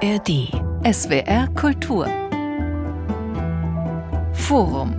ARD. SWR Kultur. Forum.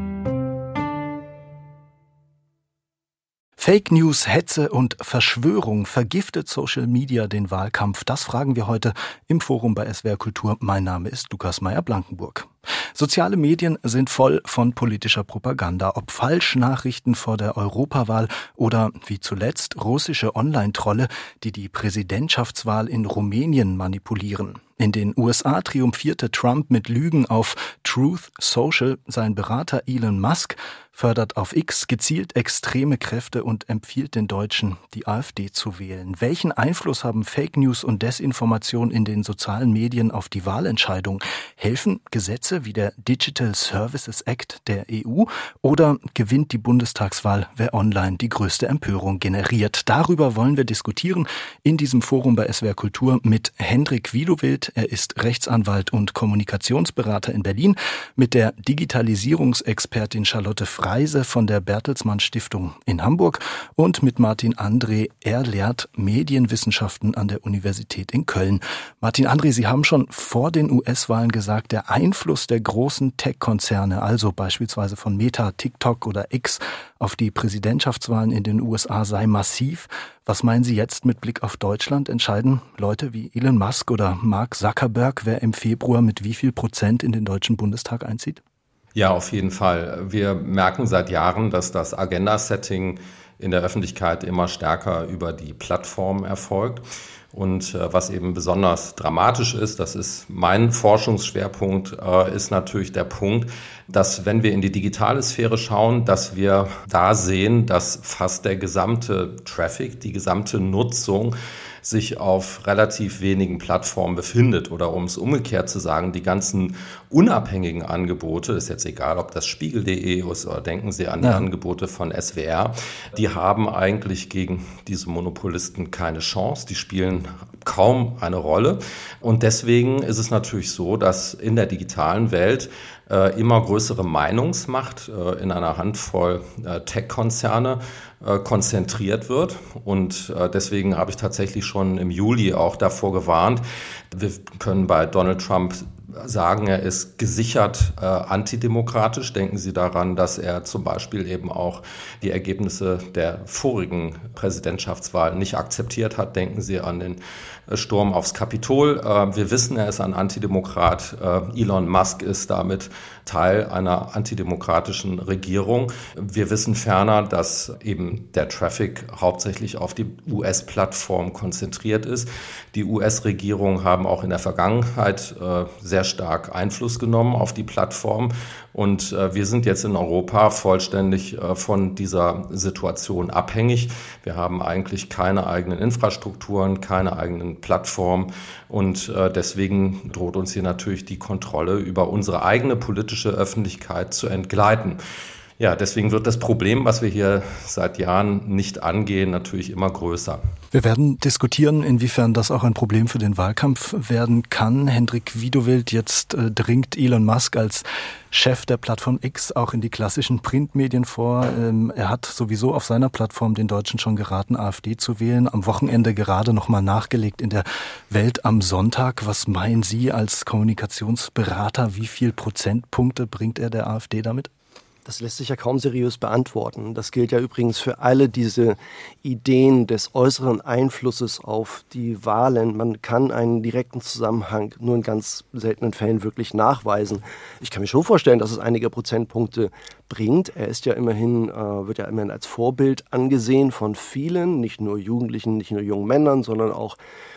Fake News, Hetze und Verschwörung, vergiftet Social Media den Wahlkampf? Das fragen wir heute im Forum bei SWR Kultur. Mein Name ist Lukas Meyer-Blankenburg. Soziale Medien sind voll von politischer Propaganda, ob Falschnachrichten vor der Europawahl oder wie zuletzt russische Online-Trolle, die die Präsidentschaftswahl in Rumänien manipulieren. In den USA triumphierte Trump mit Lügen auf Truth Social. Sein Berater Elon Musk fördert auf X gezielt extreme Kräfte und empfiehlt den Deutschen, die AfD zu wählen. Welchen Einfluss haben Fake News und Desinformation in den sozialen Medien auf die Wahlentscheidung? Helfen Gesetze wie der Digital Services Act der EU oder gewinnt die Bundestagswahl, wer online die größte Empörung generiert? Darüber wollen wir diskutieren in diesem Forum bei SWR Kultur mit Hendrik Wiedowild. Er ist Rechtsanwalt und Kommunikationsberater in Berlin, mit der Digitalisierungsexpertin Charlotte Freise von der Bertelsmann Stiftung in Hamburg und mit Martin André. Er lehrt Medienwissenschaften an der Universität in Köln. Martin André, Sie haben schon vor den US-Wahlen gesagt, der Einfluss der großen Tech-Konzerne, also beispielsweise von Meta, TikTok oder X, auf die Präsidentschaftswahlen in den USA sei massiv. Was meinen Sie jetzt mit Blick auf Deutschland? Entscheiden Leute wie Elon Musk oder Mark Zuckerberg, wer im Februar mit wie viel Prozent in den Deutschen Bundestag einzieht? Ja, auf jeden Fall. Wir merken seit Jahren, dass das Agenda-Setting in der Öffentlichkeit immer stärker über die Plattform erfolgt. Und was eben besonders dramatisch ist, das ist mein Forschungsschwerpunkt, ist natürlich der Punkt, dass wenn wir in die digitale Sphäre schauen, dass wir da sehen, dass fast der gesamte Traffic, die gesamte Nutzung sich auf relativ wenigen Plattformen befindet. Oder um es umgekehrt zu sagen, die ganzen unabhängigen Angebote, ist jetzt egal, ob das Spiegel.de ist oder denken Sie an die Angebote von SWR, die haben eigentlich gegen diese Monopolisten keine Chance. Die spielen kaum eine Rolle. Und deswegen ist es natürlich so, dass in der digitalen Welt immer größere Meinungsmacht in einer Handvoll Tech-Konzerne konzentriert wird. Und deswegen habe ich tatsächlich schon im Juli auch davor gewarnt. Wir können bei Donald Trump sagen, er ist gesichert antidemokratisch. Denken Sie daran, dass er zum Beispiel eben auch die Ergebnisse der vorigen Präsidentschaftswahl nicht akzeptiert hat. Denken Sie an den Sturm aufs Kapitol. Wir wissen, er ist ein Antidemokrat. Elon Musk ist damit Teil einer antidemokratischen Regierung. Wir wissen ferner, dass eben der Traffic hauptsächlich auf die US-Plattform konzentriert ist. Die US-Regierung haben auch in der Vergangenheit sehr stark Einfluss genommen auf die Plattform. Und wir sind jetzt in Europa vollständig von dieser Situation abhängig. Wir haben eigentlich keine eigenen Infrastrukturen, keine eigenen Plattformen. Und deswegen droht uns hier natürlich die Kontrolle über unsere eigene politische Öffentlichkeit zu entgleiten. Ja, deswegen wird das Problem, was wir hier seit Jahren nicht angehen, natürlich immer größer. Wir werden diskutieren, inwiefern das auch ein Problem für den Wahlkampf werden kann. Hendrik Wiedowild, jetzt dringt Elon Musk als Chef der Plattform X auch in die klassischen Printmedien vor. Er hat sowieso auf seiner Plattform den Deutschen schon geraten, AfD zu wählen. Am Wochenende gerade nochmal nachgelegt in der Welt am Sonntag. Was meinen Sie als Kommunikationsberater? Wie viel Prozentpunkte bringt er der AfD damit? Das lässt sich ja kaum seriös beantworten. Das gilt ja übrigens für alle diese Ideen des äußeren Einflusses auf die Wahlen. Man kann einen direkten Zusammenhang nur in ganz seltenen Fällen wirklich nachweisen. Ich kann mir schon vorstellen, dass es einige Prozentpunkte bringt. Er ist ja immerhin, wird ja immerhin als Vorbild angesehen von vielen, nicht nur Jugendlichen, nicht nur jungen Männern, sondern auch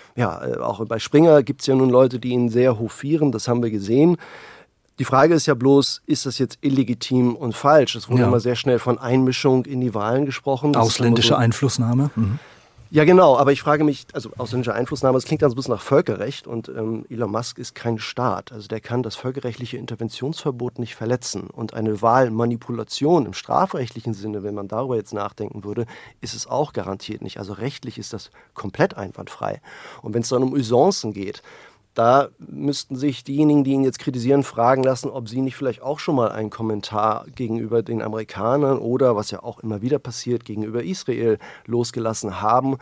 bei Springer gibt es ja nun Leute, die ihn sehr hofieren. Das haben wir gesehen. Die Frage ist ja bloß, ist das jetzt illegitim und falsch? Es wurde immer sehr schnell von Einmischung in die Wahlen gesprochen. Das ausländische Einflussnahme? Mhm. Ja, genau, aber ich frage mich, also ausländische Einflussnahme, das klingt dann so ein bisschen nach Völkerrecht und Elon Musk ist kein Staat. Also der kann das völkerrechtliche Interventionsverbot nicht verletzen. Und eine Wahlmanipulation im strafrechtlichen Sinne, wenn man darüber jetzt nachdenken würde, ist es auch garantiert nicht. Also rechtlich ist das komplett einwandfrei. Und wenn es dann um Usancen geht, Da müssten sich diejenigen, die ihn jetzt kritisieren, fragen lassen, ob sie nicht vielleicht auch schon mal einen Kommentar gegenüber den Amerikanern oder, was ja auch immer wieder passiert, gegenüber Israel losgelassen haben.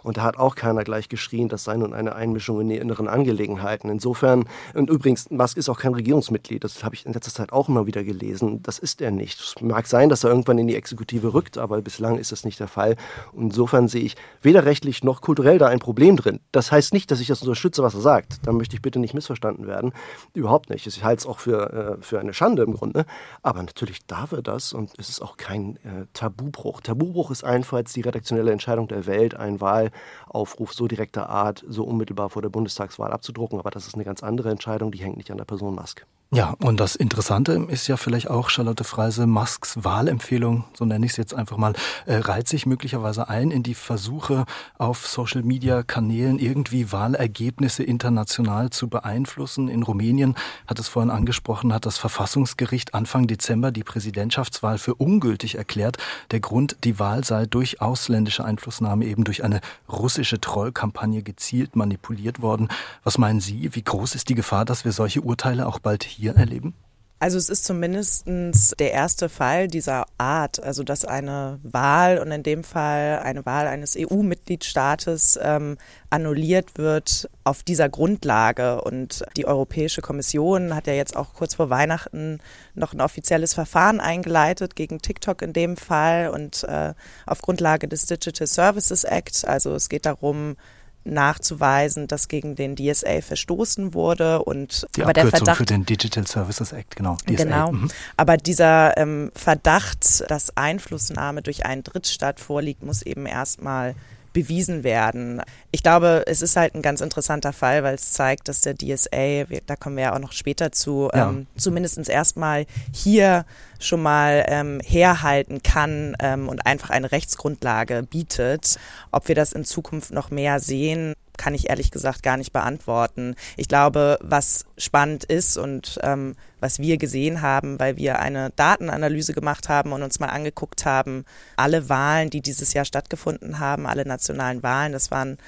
Und da hat auch keiner gleich geschrien, das sei nun eine Einmischung in die inneren Angelegenheiten. Insofern, und übrigens, Musk ist auch kein Regierungsmitglied, das habe ich in letzter Zeit auch immer wieder gelesen. Das ist er nicht. Es mag sein, dass er irgendwann in die Exekutive rückt, aber bislang ist das nicht der Fall. Und insofern sehe ich weder rechtlich noch kulturell da ein Problem drin. Das heißt nicht, dass ich das unterstütze, was er sagt. Da möchte ich bitte nicht missverstanden werden. Überhaupt nicht. Ich halte es auch für eine Schande im Grunde. Aber natürlich darf er das und es ist auch kein Tabubruch. Tabubruch ist allenfalls die redaktionelle Entscheidung der Welt, einen Wahlaufruf so direkter Art, so unmittelbar vor der Bundestagswahl abzudrucken. Aber das ist eine ganz andere Entscheidung, die hängt nicht an der Person Musk. Ja, und das Interessante ist ja vielleicht auch, Charlotte Freise, Musks Wahlempfehlung, so nenne ich es jetzt einfach mal, reiht sich möglicherweise ein in die Versuche, auf Social-Media-Kanälen irgendwie Wahlergebnisse international zu beeinflussen. In Rumänien, hat es vorhin angesprochen, hat das Verfassungsgericht Anfang Dezember die Präsidentschaftswahl für ungültig erklärt. Der Grund, die Wahl sei durch ausländische Einflussnahme, eben durch eine russische Trollkampagne gezielt manipuliert worden. Was meinen Sie, wie groß ist die Gefahr, dass wir solche Urteile auch bald hier erleben? Also es ist zumindest der erste Fall dieser Art, also dass eine Wahl und in dem Fall eine Wahl eines EU-Mitgliedstaates annulliert wird auf dieser Grundlage. Und die Europäische Kommission hat ja jetzt auch kurz vor Weihnachten noch ein offizielles Verfahren eingeleitet gegen TikTok in dem Fall und auf Grundlage des Digital Services Act. Also es geht darum, nachzuweisen, dass gegen den DSA verstoßen wurde und die aber Abkürzung der Verdacht für den Digital Services Act, genau. DSA. Genau. Aber dieser Verdacht, dass Einflussnahme durch einen Drittstaat vorliegt, muss eben erstmal bewiesen werden. Ich glaube, es ist halt ein ganz interessanter Fall, weil es zeigt, dass der DSA, da kommen wir ja auch noch später zu, zumindest erstmal hier schon mal herhalten kann und einfach eine Rechtsgrundlage bietet. Ob wir das in Zukunft noch mehr sehen, kann ich ehrlich gesagt gar nicht beantworten. Ich glaube, was spannend ist und was wir gesehen haben, weil wir eine Datenanalyse gemacht haben und uns mal angeguckt haben, alle Wahlen, die dieses Jahr stattgefunden haben, alle nationalen Wahlen, das waren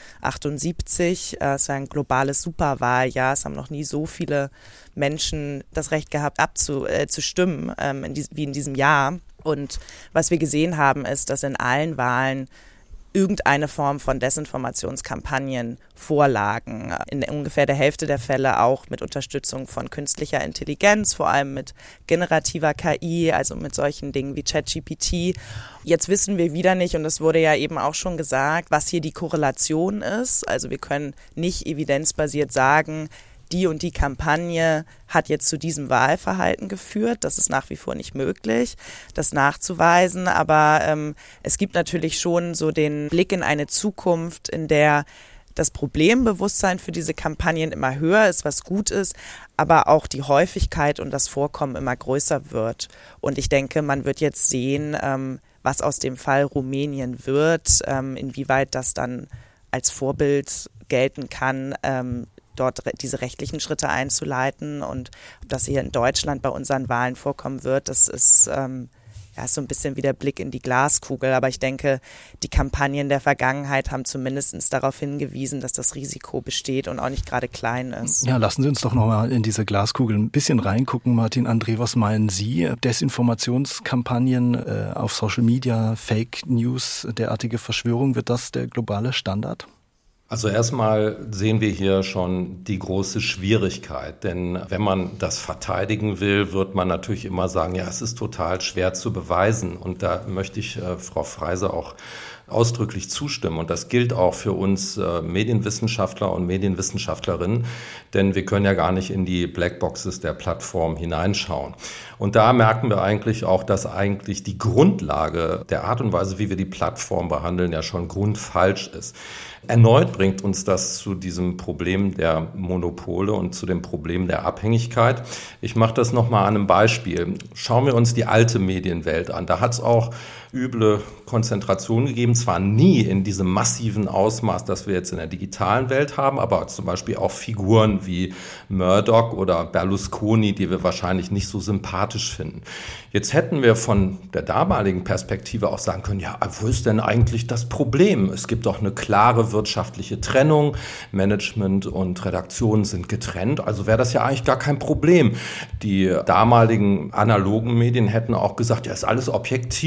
78, es war ein globales Superwahljahr, es haben noch nie so viele Menschen das Recht gehabt, zu stimmen, wie in diesem Jahr. Und was wir gesehen haben, ist, dass in allen Wahlen irgendeine Form von Desinformationskampagnen vorlagen. In ungefähr der Hälfte der Fälle auch mit Unterstützung von künstlicher Intelligenz, vor allem mit generativer KI, also mit solchen Dingen wie ChatGPT. Jetzt wissen wir wieder nicht, und es wurde ja eben auch schon gesagt, was hier die Korrelation ist. Also wir können nicht evidenzbasiert sagen, die und die Kampagne hat jetzt zu diesem Wahlverhalten geführt. Das ist nach wie vor nicht möglich, das nachzuweisen. Aber es gibt natürlich schon so den Blick in eine Zukunft, in der das Problembewusstsein für diese Kampagnen immer höher ist, was gut ist, aber auch die Häufigkeit und das Vorkommen immer größer wird. Und ich denke, man wird jetzt sehen, was aus dem Fall Rumänien wird, inwieweit das dann als Vorbild gelten kann, dort diese rechtlichen Schritte einzuleiten, und ob das hier in Deutschland bei unseren Wahlen vorkommen wird, das ist ist so ein bisschen wie der Blick in die Glaskugel. Aber ich denke, die Kampagnen der Vergangenheit haben zumindest darauf hingewiesen, dass das Risiko besteht und auch nicht gerade klein ist. Ja, lassen Sie uns doch nochmal in diese Glaskugel ein bisschen reingucken. Martin, André, was meinen Sie? Desinformationskampagnen auf Social Media, Fake News, derartige Verschwörung, wird das der globale Standard? Also erstmal sehen wir hier schon die große Schwierigkeit, denn wenn man das verteidigen will, wird man natürlich immer sagen, ja, es ist total schwer zu beweisen, und da möchte ich Frau Freise auch ausdrücklich zustimmen, und das gilt auch für uns Medienwissenschaftler und Medienwissenschaftlerinnen, denn wir können ja gar nicht in die Blackboxes der Plattform hineinschauen. Und da merken wir eigentlich auch, dass eigentlich die Grundlage der Art und Weise, wie wir die Plattform behandeln, ja schon grundfalsch ist. Erneut bringt uns das zu diesem Problem der Monopole und zu dem Problem der Abhängigkeit. Ich mache das nochmal an einem Beispiel. Schauen wir uns die alte Medienwelt an. Da hat es auch üble Konzentration gegeben, zwar nie in diesem massiven Ausmaß, das wir jetzt in der digitalen Welt haben, aber zum Beispiel auch Figuren wie Murdoch oder Berlusconi, die wir wahrscheinlich nicht so sympathisch finden. Jetzt hätten wir von der damaligen Perspektive auch sagen können, ja, wo ist denn eigentlich das Problem? Es gibt doch eine klare wirtschaftliche Trennung, Management und Redaktion sind getrennt, also wäre das ja eigentlich gar kein Problem. Die damaligen analogen Medien hätten auch gesagt, ja, ist alles objektiv, wir sind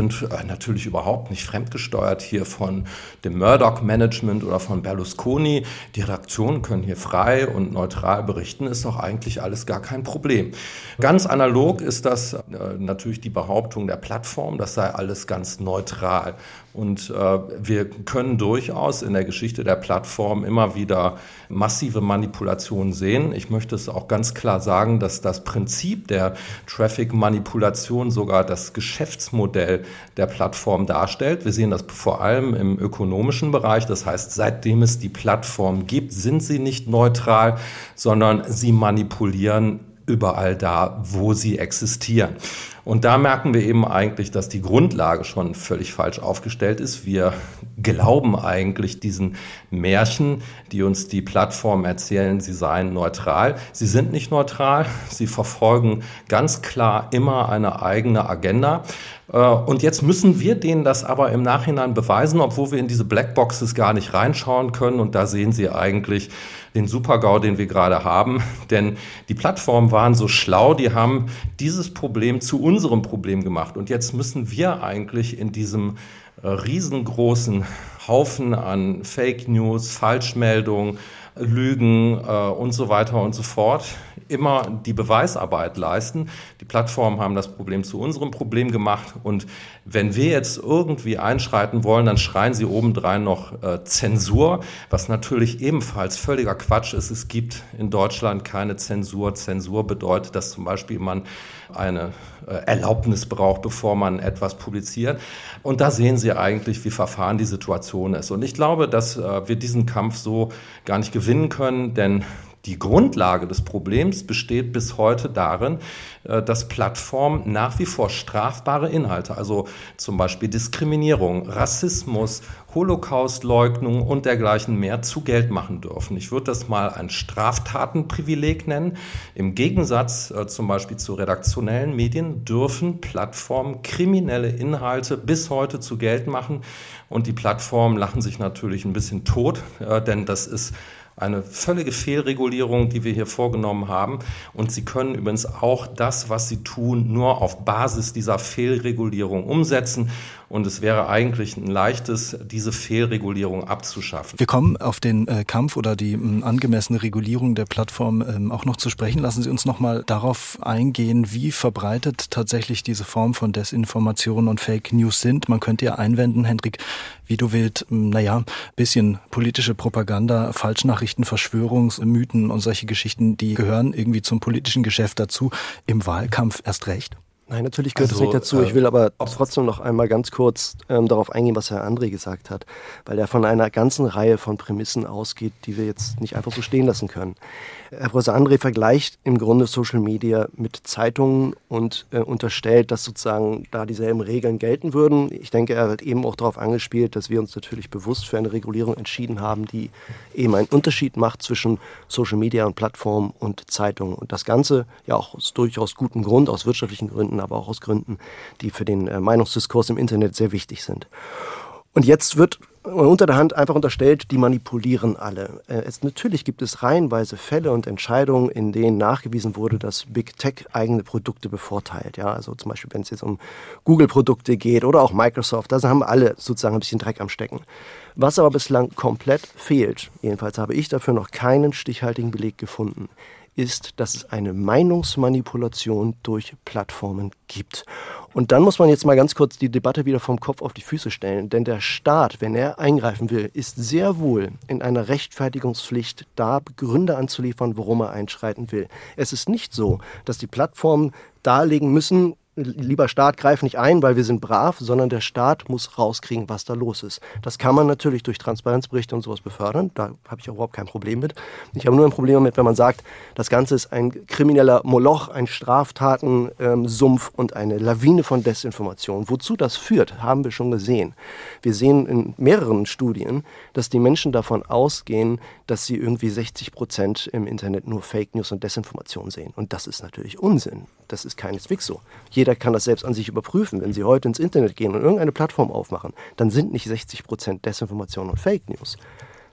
sind natürlich überhaupt nicht fremdgesteuert hier von dem Murdoch-Management oder von Berlusconi. Die Redaktionen können hier frei und neutral berichten, ist doch eigentlich alles gar kein Problem. Ganz analog ist das natürlich die Behauptung der Plattform, das sei alles ganz neutral. Und wir können durchaus in der Geschichte der Plattform immer wieder massive Manipulationen sehen. Ich möchte es auch ganz klar sagen, dass das Prinzip der Traffic-Manipulation sogar das Geschäftsmodell der Plattform darstellt. Wir sehen das vor allem im ökonomischen Bereich. Das heißt, seitdem es die Plattform gibt, sind sie nicht neutral, sondern sie manipulieren überall da, wo sie existieren. Und da merken wir eben eigentlich, dass die Grundlage schon völlig falsch aufgestellt ist. Wir glauben eigentlich diesen Märchen, die uns die Plattformen erzählen, sie seien neutral. Sie sind nicht neutral. Sie verfolgen ganz klar immer eine eigene Agenda. Und jetzt müssen wir denen das aber im Nachhinein beweisen, obwohl wir in diese Blackboxes gar nicht reinschauen können. Und da sehen Sie eigentlich den Super-GAU, den wir gerade haben. Denn die Plattformen waren so schlau, die haben dieses Problem zu unserem Problem gemacht. Und jetzt müssen wir eigentlich in diesem riesengroßen Haufen an Fake News, Falschmeldungen, Lügen und so weiter und so fort immer die Beweisarbeit leisten. Die Plattformen haben das Problem zu unserem Problem gemacht und wenn wir jetzt irgendwie einschreiten wollen, dann schreien sie obendrein noch Zensur, was natürlich ebenfalls völliger Quatsch ist. Es gibt in Deutschland keine Zensur. Zensur bedeutet, dass zum Beispiel man eine Erlaubnis braucht, bevor man etwas publiziert. Und da sehen Sie eigentlich, wie verfahren die Situation ist. Und ich glaube, dass wir diesen Kampf so gar nicht gewinnen können, denn die Grundlage des Problems besteht bis heute darin, dass Plattformen nach wie vor strafbare Inhalte, also zum Beispiel Diskriminierung, Rassismus, Holocaustleugnung und dergleichen mehr zu Geld machen dürfen. Ich würde das mal ein Straftatenprivileg nennen. Im Gegensatz zum Beispiel zu redaktionellen Medien dürfen Plattformen kriminelle Inhalte bis heute zu Geld machen. Und die Plattformen lachen sich natürlich ein bisschen tot, denn das ist eine völlige Fehlregulierung, die wir hier vorgenommen haben. Und sie können übrigens auch das, was sie tun, nur auf Basis dieser Fehlregulierung umsetzen. Und es wäre eigentlich ein leichtes, diese Fehlregulierung abzuschaffen. Wir kommen auf den Kampf oder die angemessene Regulierung der Plattform auch noch zu sprechen. Lassen Sie uns noch mal darauf eingehen, wie verbreitet tatsächlich diese Form von Desinformation und Fake News sind. Man könnte ja einwenden, Hendrik, wie du willst, bisschen politische Propaganda, Falschnachrichten, Verschwörungsmythen und solche Geschichten, die gehören irgendwie zum politischen Geschäft dazu. Im Wahlkampf erst recht. Nein, natürlich gehört das nicht dazu. Ich will aber trotzdem noch einmal ganz kurz darauf eingehen, was Herr André gesagt hat, weil er von einer ganzen Reihe von Prämissen ausgeht, die wir jetzt nicht einfach so stehen lassen können. Herr Professor André vergleicht im Grunde Social Media mit Zeitungen und unterstellt, dass sozusagen da dieselben Regeln gelten würden. Ich denke, er hat eben auch darauf angespielt, dass wir uns natürlich bewusst für eine Regulierung entschieden haben, die eben einen Unterschied macht zwischen Social Media und Plattformen und Zeitungen. Und das Ganze ja auch aus durchaus gutem Grund, aus wirtschaftlichen Gründen, aber auch aus Gründen, die für den Meinungsdiskurs im Internet sehr wichtig sind. Und jetzt wird unter der Hand einfach unterstellt, die manipulieren alle. Natürlich gibt es reihenweise Fälle und Entscheidungen, in denen nachgewiesen wurde, dass Big Tech eigene Produkte bevorteilt. Ja, also zum Beispiel, wenn es jetzt um Google-Produkte geht oder auch Microsoft, da haben alle sozusagen ein bisschen Dreck am Stecken. Was aber bislang komplett fehlt, jedenfalls habe ich dafür noch keinen stichhaltigen Beleg gefunden, ist, dass es eine Meinungsmanipulation durch Plattformen gibt. Und dann muss man jetzt mal ganz kurz die Debatte wieder vom Kopf auf die Füße stellen. Denn der Staat, wenn er eingreifen will, ist sehr wohl in einer Rechtfertigungspflicht, da Gründe anzuliefern, warum er einschreiten will. Es ist nicht so, dass die Plattformen darlegen müssen, lieber Staat, greif nicht ein, weil wir sind brav, sondern der Staat muss rauskriegen, was da los ist. Das kann man natürlich durch Transparenzberichte und sowas befördern. Da habe ich auch überhaupt kein Problem mit. Ich habe nur ein Problem damit, wenn man sagt, das Ganze ist ein krimineller Moloch, ein Straftatensumpf und eine Lawine von Desinformation. Wozu das führt, haben wir schon gesehen. Wir sehen in mehreren Studien, dass die Menschen davon ausgehen, dass sie irgendwie 60% im Internet nur Fake News und Desinformation sehen. Und das ist natürlich Unsinn. Das ist keineswegs so. Jeder kann das selbst an sich überprüfen. Wenn Sie heute ins Internet gehen und irgendeine Plattform aufmachen, dann sind nicht 60% Desinformation und Fake News.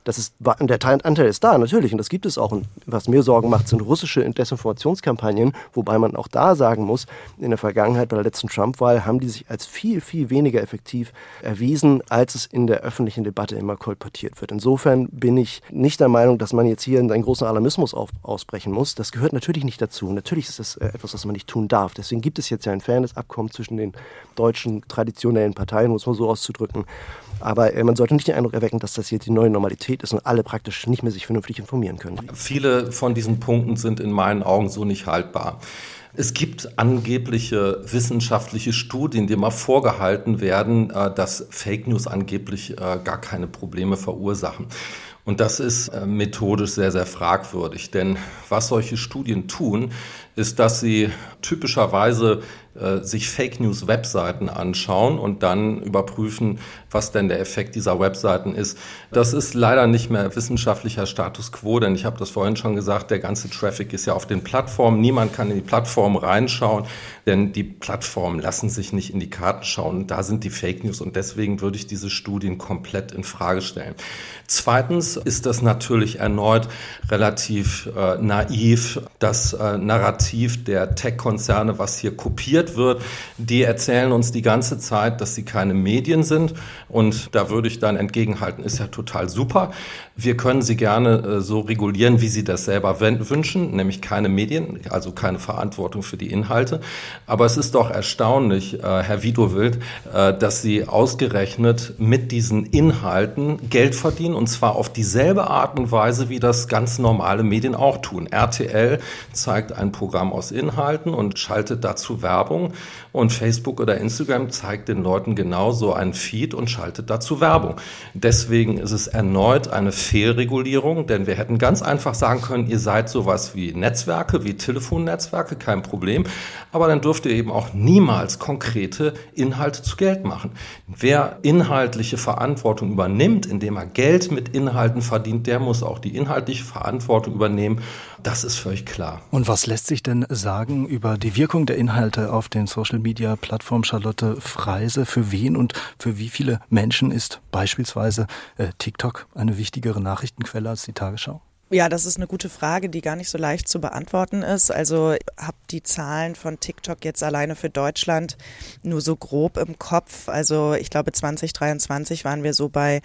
der Anteil ist da, natürlich, und das gibt es auch. Und was mir Sorgen macht, sind russische Desinformationskampagnen, wobei man auch da sagen muss, in der Vergangenheit bei der letzten Trump-Wahl haben die sich als viel, viel weniger effektiv erwiesen, als es in der öffentlichen Debatte immer kolportiert wird. Insofern bin ich nicht der Meinung, dass man jetzt hier in einen großen Alarmismus ausbrechen muss. Das gehört natürlich nicht dazu. Natürlich ist das etwas, was man nicht tun darf. Deswegen gibt es jetzt ja ein Fairness-Abkommen zwischen den deutschen traditionellen Parteien, um es mal so auszudrücken. Aber man sollte nicht den Eindruck erwecken, dass das jetzt die neue Normalität ist und alle praktisch nicht mehr sich vernünftig informieren können. Viele von diesen Punkten sind in meinen Augen so nicht haltbar. Es gibt angebliche wissenschaftliche Studien, die immer vorgehalten werden, dass Fake News angeblich gar keine Probleme verursachen. Und das ist methodisch sehr, sehr fragwürdig. Denn was solche Studien tun, ist, dass sie typischerweise sich Fake-News-Webseiten anschauen und dann überprüfen, was denn der Effekt dieser Webseiten ist. Das ist leider nicht mehr wissenschaftlicher Status quo, denn ich habe das vorhin schon gesagt, der ganze Traffic ist ja auf den Plattformen. Niemand kann in die Plattform reinschauen, denn die Plattformen lassen sich nicht in die Karten schauen. Da sind die Fake News und deswegen würde ich diese Studien komplett in Frage stellen. Zweitens ist das natürlich erneut relativ naiv, das Narrativ der Tech-Konzerne, was hier kopiert wird. Die erzählen uns die ganze Zeit, dass sie keine Medien sind und da würde ich dann entgegenhalten, ist ja total super. Wir können sie gerne so regulieren, wie sie das selber wünschen, nämlich keine Medien, also keine Verantwortung für die Inhalte. Aber es ist doch erstaunlich, Herr Widowild, dass Sie ausgerechnet mit diesen Inhalten Geld verdienen und zwar auf dieselbe Art und Weise, wie das ganz normale Medien auch tun. RTL zeigt ein Programm aus Inhalten und schaltet dazu Werbung und Facebook oder Instagram zeigt den Leuten genauso einen Feed und schaltet dazu Werbung. Deswegen ist es erneut eine Fehlregulierung, denn wir hätten ganz einfach sagen können, ihr seid sowas wie Netzwerke, wie Telefonnetzwerke, kein Problem, aber dann dürft ihr eben auch niemals konkrete Inhalte zu Geld machen. Wer inhaltliche Verantwortung übernimmt, indem er Geld mit Inhalten verdient, der muss auch die inhaltliche Verantwortung übernehmen. Das ist völlig klar. Und was lässt sich denn sagen über die Wirkung der Inhalte auf den Social-Media-Plattformen, Charlotte Freise? Für wen und für wie viele Menschen ist beispielsweise TikTok eine wichtigere Nachrichtenquelle als die Tagesschau? Ja, das ist eine gute Frage, die gar nicht so leicht zu beantworten ist. Also ich habe die Zahlen von TikTok jetzt alleine für Deutschland nur so grob im Kopf. Also ich glaube 2023 waren wir so bei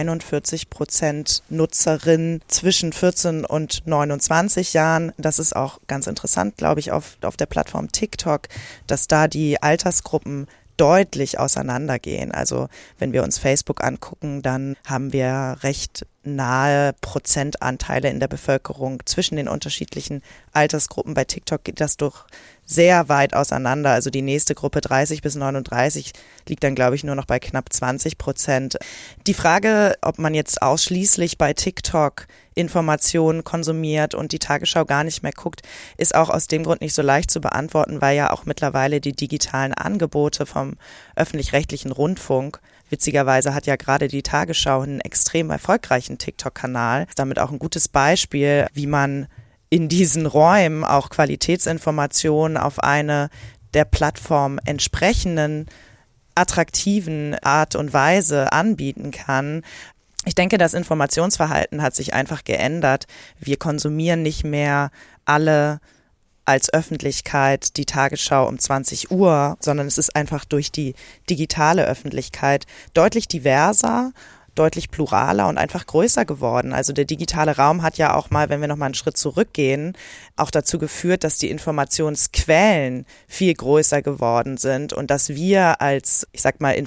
41% Nutzerinnen zwischen 14 und 29 Jahren. Das ist auch ganz interessant, glaube ich, auf der Plattform TikTok, dass da die Altersgruppen deutlich auseinandergehen. Also wenn wir uns Facebook angucken, dann haben wir recht nahe Prozentanteile in der Bevölkerung zwischen den unterschiedlichen Altersgruppen. Bei TikTok geht das doch sehr weit auseinander. Also die nächste Gruppe 30 bis 39 liegt dann, glaube ich, nur noch bei knapp 20%. Die Frage, ob man jetzt ausschließlich bei TikTok Informationen konsumiert und die Tagesschau gar nicht mehr guckt, ist auch aus dem Grund nicht so leicht zu beantworten, weil ja auch mittlerweile die digitalen Angebote vom öffentlich-rechtlichen Rundfunk, witzigerweise hat ja gerade die Tagesschau einen extrem erfolgreichen TikTok-Kanal, damit auch ein gutes Beispiel, wie man in diesen Räumen auch Qualitätsinformationen auf eine der Plattform entsprechenden attraktiven Art und Weise anbieten kann. Ich denke, das Informationsverhalten hat sich einfach geändert. Wir konsumieren nicht mehr alle als Öffentlichkeit die Tagesschau um 20 Uhr, sondern es ist einfach durch die digitale Öffentlichkeit deutlich diverser, deutlich pluraler und einfach größer geworden. Also der digitale Raum hat ja auch mal, wenn wir noch mal einen Schritt zurückgehen, auch dazu geführt, dass die Informationsquellen viel größer geworden sind und dass wir als, ich sag mal,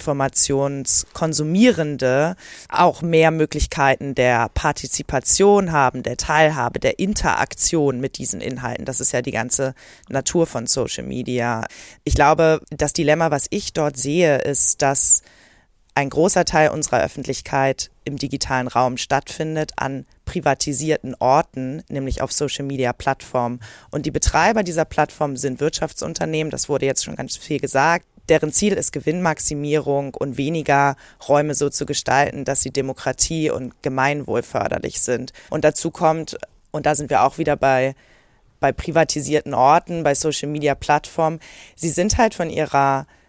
Informationskonsumierende auch mehr Möglichkeiten der Partizipation haben, der Teilhabe, der Interaktion mit diesen Inhalten. Das ist ja die ganze Natur von Social Media. Ich glaube, das Dilemma, was ich dort sehe, ist, dass ein großer Teil unserer Öffentlichkeit im digitalen Raum stattfindet an privatisierten Orten, nämlich auf Social-Media-Plattformen. Und die Betreiber dieser Plattformen sind Wirtschaftsunternehmen, das wurde jetzt schon ganz viel gesagt. Deren Ziel ist Gewinnmaximierung und weniger Räume so zu gestalten, dass sie Demokratie und Gemeinwohl förderlich sind. Und dazu kommt, und da sind wir auch wieder bei privatisierten Orten, bei Social-Media-Plattformen, sie sind halt von ihrer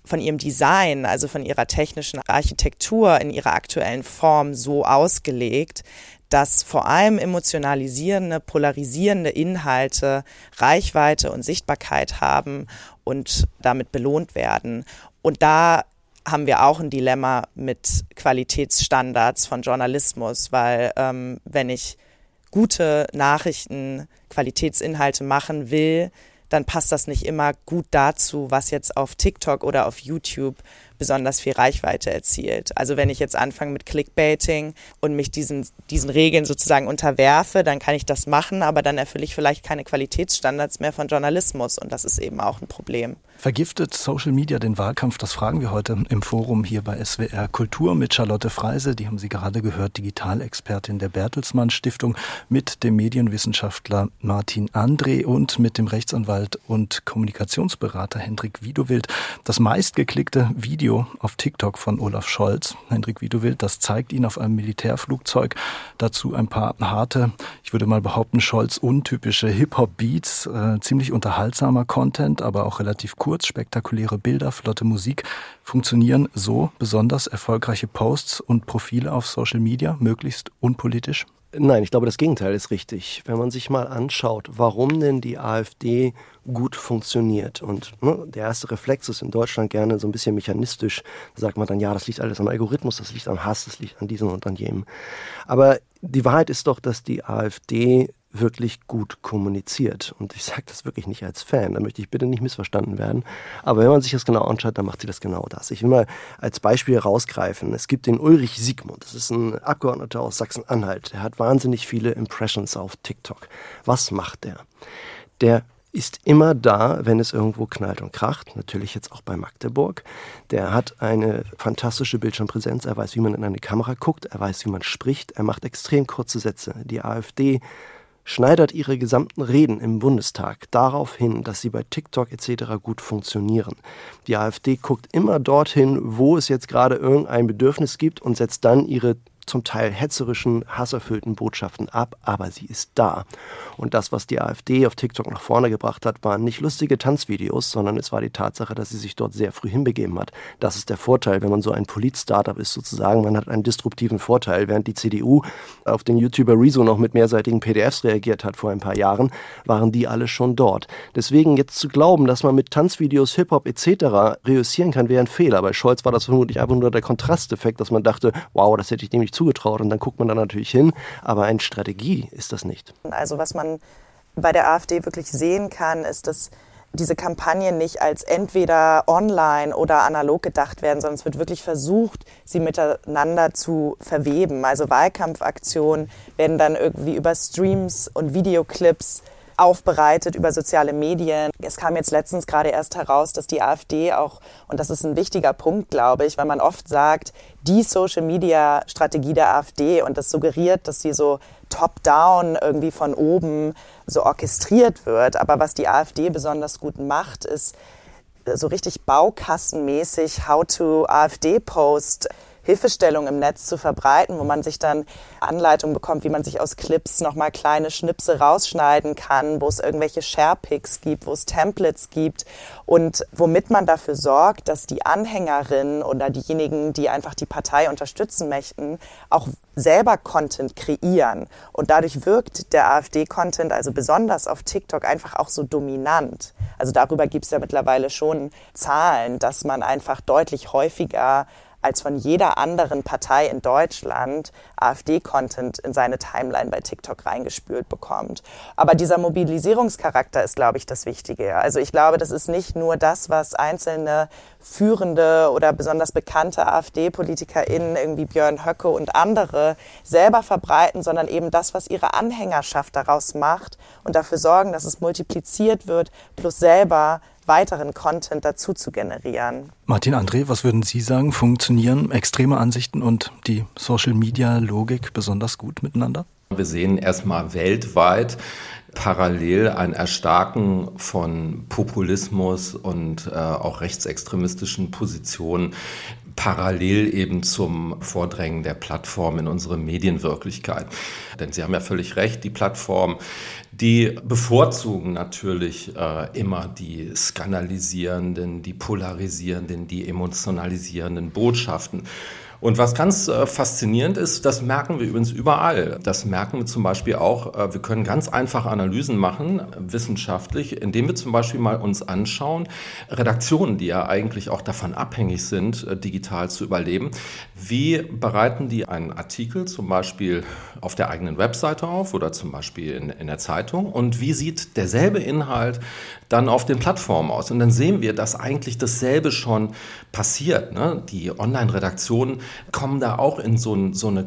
von ihrem Design, also von ihrer technischen Architektur in ihrer aktuellen Form so ausgelegt, dass vor allem emotionalisierende, polarisierende Inhalte Reichweite und Sichtbarkeit haben und damit belohnt werden. Und da haben wir auch ein Dilemma mit Qualitätsstandards von Journalismus, weil wenn ich gute Nachrichten, Qualitätsinhalte machen will, dann passt das nicht immer gut dazu, was jetzt auf TikTok oder auf YouTube besonders viel Reichweite erzielt. Also wenn ich jetzt anfange mit Clickbaiting und mich diesen Regeln sozusagen unterwerfe, dann kann ich das machen, aber dann erfülle ich vielleicht keine Qualitätsstandards mehr von Journalismus und das ist eben auch ein Problem. Vergiftet Social Media den Wahlkampf? Das fragen wir heute im Forum hier bei SWR Kultur mit Charlotte Freise, die haben Sie gerade gehört, Digitalexpertin der Bertelsmann Stiftung, mit dem Medienwissenschaftler Martin André und mit dem Rechtsanwalt und Kommunikationsberater Hendrik Wiedowild. Das meistgeklickte Video auf TikTok von Olaf Scholz. Hendrik Wiedowild, das zeigt ihn auf einem Militärflugzeug. Dazu ein paar harte, ich würde mal behaupten, Scholz-untypische Hip-Hop-Beats, ziemlich unterhaltsamer Content, aber auch relativ kurz, spektakuläre Bilder, flotte Musik. Funktionieren so besonders erfolgreiche Posts und Profile auf Social Media, möglichst unpolitisch? Nein, ich glaube, das Gegenteil ist richtig. Wenn man sich mal anschaut, warum denn die AfD gut funktioniert. Und der erste Reflex ist in Deutschland gerne so ein bisschen mechanistisch. Da sagt man dann, ja, das liegt alles am Algorithmus, das liegt am Hass, das liegt an diesem und an jenem. Aber die Wahrheit ist doch, dass die AfD wirklich gut kommuniziert. Und ich sage das wirklich nicht als Fan, da möchte ich bitte nicht missverstanden werden. Aber wenn man sich das genau anschaut, dann macht sie das genau das. Ich will mal als Beispiel herausgreifen. Es gibt den Ulrich Siegmund, das ist ein Abgeordneter aus Sachsen-Anhalt. Der hat wahnsinnig viele Impressions auf TikTok. Was macht der? Der ist immer da, wenn es irgendwo knallt und kracht, natürlich jetzt auch bei Magdeburg. Der hat eine fantastische Bildschirmpräsenz, er weiß, wie man in eine Kamera guckt, er weiß, wie man spricht, er macht extrem kurze Sätze. Die AfD schneidert ihre gesamten Reden im Bundestag darauf hin, dass sie bei TikTok etc. gut funktionieren. Die AfD guckt immer dorthin, wo es jetzt gerade irgendein Bedürfnis gibt und setzt dann ihre zum Teil hetzerischen, hasserfüllten Botschaften ab, aber sie ist da. Und das, was die AfD auf TikTok nach vorne gebracht hat, waren nicht lustige Tanzvideos, sondern es war die Tatsache, dass sie sich dort sehr früh hinbegeben hat. Das ist der Vorteil, wenn man so ein Polit-Startup ist sozusagen. Man hat einen disruptiven Vorteil. Während die CDU auf den YouTuber Rezo noch mit mehrseitigen PDFs reagiert hat vor ein paar Jahren, waren die alle schon dort. Deswegen jetzt zu glauben, dass man mit Tanzvideos, Hip-Hop etc. reüssieren kann, wäre ein Fehler. Bei Scholz war das vermutlich einfach nur der Kontrasteffekt, dass man dachte, wow, das hätte ich dem nicht zugetraut und dann guckt man da natürlich hin, aber eine Strategie ist das nicht. Also was man bei der AfD wirklich sehen kann, ist, dass diese Kampagnen nicht als entweder online oder analog gedacht werden, sondern es wird wirklich versucht, sie miteinander zu verweben. Also Wahlkampfaktionen werden dann irgendwie über Streams und Videoclips aufbereitet über soziale Medien. Es kam jetzt letztens gerade erst heraus, dass die AfD auch, und das ist ein wichtiger Punkt, glaube ich, weil man oft sagt, die Social-Media-Strategie der AfD und das suggeriert, dass sie so top-down irgendwie von oben so orchestriert wird. Aber was die AfD besonders gut macht, ist so richtig baukastenmäßig How-to-AfD-Post Hilfestellung im Netz zu verbreiten, wo man sich dann Anleitungen bekommt, wie man sich aus Clips nochmal kleine Schnipse rausschneiden kann, wo es irgendwelche Sharepics gibt, wo es Templates gibt und womit man dafür sorgt, dass die Anhängerinnen oder diejenigen, die einfach die Partei unterstützen möchten, auch selber Content kreieren. Und dadurch wirkt der AfD-Content, also besonders auf TikTok, einfach auch so dominant. Also darüber gibt es ja mittlerweile schon Zahlen, dass man einfach deutlich häufiger als von jeder anderen Partei in Deutschland AfD-Content in seine Timeline bei TikTok reingespült bekommt. Aber dieser Mobilisierungscharakter ist, glaube ich, das Wichtige. Also ich glaube, das ist nicht nur das, was einzelne führende oder besonders bekannte AfD-PolitikerInnen, irgendwie Björn Höcke und andere, selber verbreiten, sondern eben das, was ihre Anhängerschaft daraus macht und dafür sorgen, dass es multipliziert wird, plus selber weiteren Content dazu zu generieren. Martin André, was würden Sie sagen? Funktionieren extreme Ansichten und die Social-Media-Logik besonders gut miteinander? Wir sehen erstmal weltweit parallel ein Erstarken von Populismus und auch rechtsextremistischen Positionen. parallel eben zum Vordrängen der Plattform in unsere Medienwirklichkeit. Denn Sie haben ja völlig recht, die Plattformen, die bevorzugen natürlich immer die skandalisierenden, die polarisierenden, die emotionalisierenden Botschaften. Und was ganz faszinierend ist, das merken wir übrigens überall. Das merken wir zum Beispiel auch, wir können ganz einfach Analysen machen, wissenschaftlich, indem wir zum Beispiel mal uns anschauen, Redaktionen, die ja eigentlich auch davon abhängig sind, digital zu überleben, wie bereiten die einen Artikel zum Beispiel auf der eigenen Webseite auf oder zum Beispiel in der Zeitung und wie sieht derselbe Inhalt dann auf den Plattformen aus? Und dann sehen wir, dass eigentlich dasselbe schon passiert, ne? Die Online-Redaktionen kommen da auch in so eine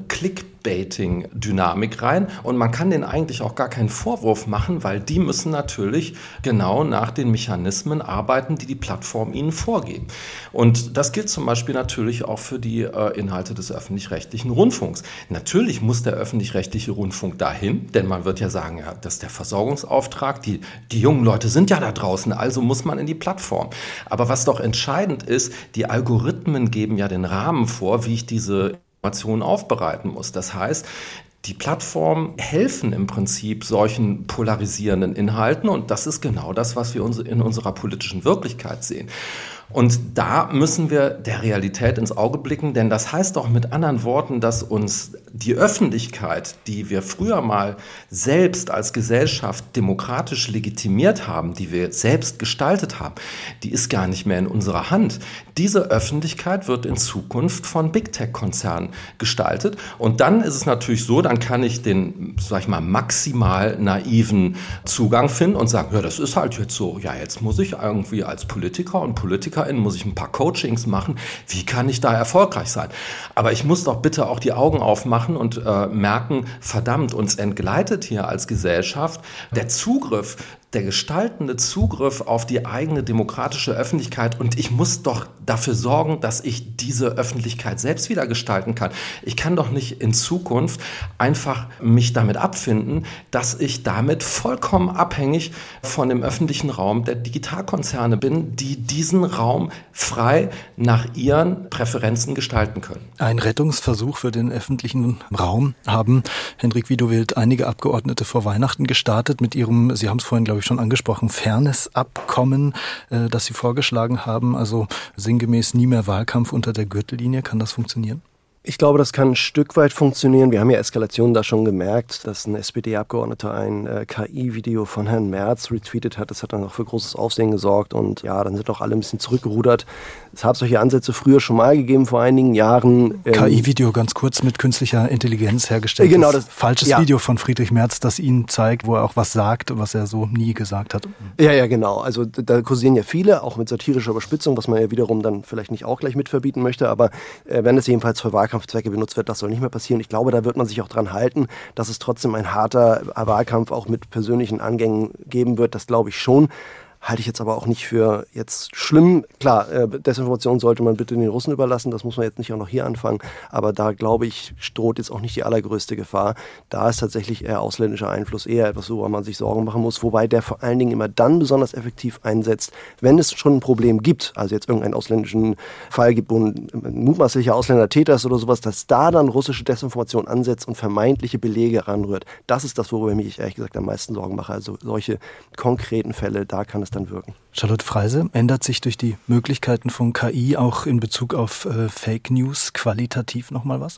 Clickbaiting-Dynamik rein und man kann denen eigentlich auch gar keinen Vorwurf machen, weil die müssen natürlich genau nach den Mechanismen arbeiten, die die Plattform ihnen vorgeben. Und das gilt zum Beispiel natürlich auch für die Inhalte des öffentlich-rechtlichen Rundfunks. Natürlich muss der öffentlich-rechtliche Rundfunk dahin, denn man wird ja sagen, ja, das ist der Versorgungsauftrag, die jungen Leute sind ja da draußen, also muss man in die Plattform. Aber was doch entscheidend ist, die Algorithmen geben ja den Rahmen vor, wie ich diese Informationen aufbereiten muss. Das heißt, die Plattformen helfen im Prinzip solchen polarisierenden Inhalten und das ist genau das, was wir in unserer politischen Wirklichkeit sehen. Und da müssen wir der Realität ins Auge blicken, denn das heißt doch mit anderen Worten, dass uns die Öffentlichkeit, die wir früher mal selbst als Gesellschaft demokratisch legitimiert haben, die wir selbst gestaltet haben, die ist gar nicht mehr in unserer Hand. Diese Öffentlichkeit wird in Zukunft von Big-Tech-Konzernen gestaltet und dann ist es natürlich so, dann kann ich den, sag ich mal, maximal naiven Zugang finden und sagen, ja, das ist halt jetzt so, ja, jetzt muss ich irgendwie als Politiker und Politikerin muss ich ein paar Coachings machen. Wie kann ich da erfolgreich sein? Aber ich muss doch bitte auch die Augen aufmachen und merken, verdammt, uns entgleitet hier als Gesellschaft der Zugriff, der gestaltende Zugriff auf die eigene demokratische Öffentlichkeit und ich muss doch dafür sorgen, dass ich diese Öffentlichkeit selbst wieder gestalten kann. Ich kann doch nicht in Zukunft einfach mich damit abfinden, dass ich damit vollkommen abhängig von dem öffentlichen Raum der Digitalkonzerne bin, die diesen Raum frei nach ihren Präferenzen gestalten können. Ein Rettungsversuch für den öffentlichen Raum haben Hendrik Widowild einige Abgeordnete vor Weihnachten gestartet mit ihrem, Sie haben es vorhin, glaube ich, schon angesprochen, Fairness-Abkommen, das Sie vorgeschlagen haben, also sinngemäß nie mehr Wahlkampf unter der Gürtellinie. Kann das funktionieren? Ich glaube, das kann ein Stück weit funktionieren. Wir haben ja Eskalationen da schon gemerkt, dass ein SPD-Abgeordneter ein KI-Video von Herrn Merz retweetet hat. Das hat dann auch für großes Aufsehen gesorgt und ja, dann sind auch alle ein bisschen zurückgerudert. Es hat solche Ansätze früher schon mal gegeben, vor einigen Jahren. KI-Video ganz kurz mit künstlicher Intelligenz hergestellt. Genau, das falsches Video von Friedrich Merz, das ihn zeigt, wo er auch was sagt, was er so nie gesagt hat. Ja, genau. Also da kursieren ja viele, auch mit satirischer Überspitzung, was man ja wiederum dann vielleicht nicht auch gleich mit verbieten möchte. Aber wenn es jedenfalls für Wahlkampfzwecke benutzt wird, das soll nicht mehr passieren. Ich glaube, da wird man sich auch dran halten, dass es trotzdem ein harter Wahlkampf auch mit persönlichen Angängen geben wird. Das glaube ich schon. Halte ich jetzt aber auch nicht für jetzt schlimm. Klar, Desinformation sollte man bitte den Russen überlassen, das muss man jetzt nicht auch noch hier anfangen, aber da glaube ich, droht jetzt auch nicht die allergrößte Gefahr. Da ist tatsächlich eher ausländischer Einfluss eher etwas, worüber man sich Sorgen machen muss, wobei der vor allen Dingen immer dann besonders effektiv einsetzt, wenn es schon ein Problem gibt, also jetzt irgendeinen ausländischen Fall gibt, wo ein mutmaßlicher Ausländer Täter ist oder sowas, dass da dann russische Desinformation ansetzt und vermeintliche Belege ranrührt. Das ist das, worüber ich mich ehrlich gesagt am meisten Sorgen mache. Also solche konkreten Fälle, da kann es dann wirken. Charlotte Freise, ändert sich durch die Möglichkeiten von KI auch in Bezug auf Fake News qualitativ nochmal was?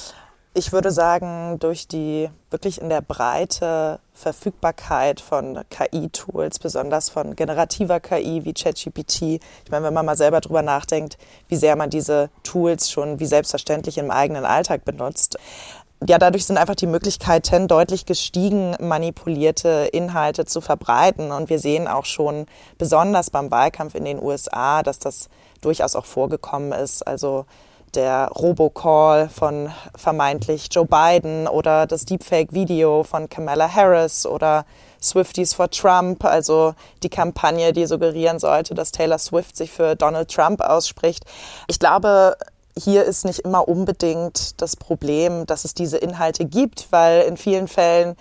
Ich würde sagen, durch die wirklich in der Breite Verfügbarkeit von KI-Tools, besonders von generativer KI wie ChatGPT. Ich meine, wenn man mal selber drüber nachdenkt, wie sehr man diese Tools schon wie selbstverständlich im eigenen Alltag benutzt. Ja, dadurch sind einfach die Möglichkeiten deutlich gestiegen, manipulierte Inhalte zu verbreiten. Und wir sehen auch schon, besonders beim Wahlkampf in den USA, dass das durchaus auch vorgekommen ist. Also der Robocall von vermeintlich Joe Biden oder das Deepfake-Video von Kamala Harris oder Swifties for Trump, also die Kampagne, die suggerieren sollte, dass Taylor Swift sich für Donald Trump ausspricht. Ich glaube, hier ist nicht immer unbedingt das Problem, dass es diese Inhalte gibt, weil in vielen Fällen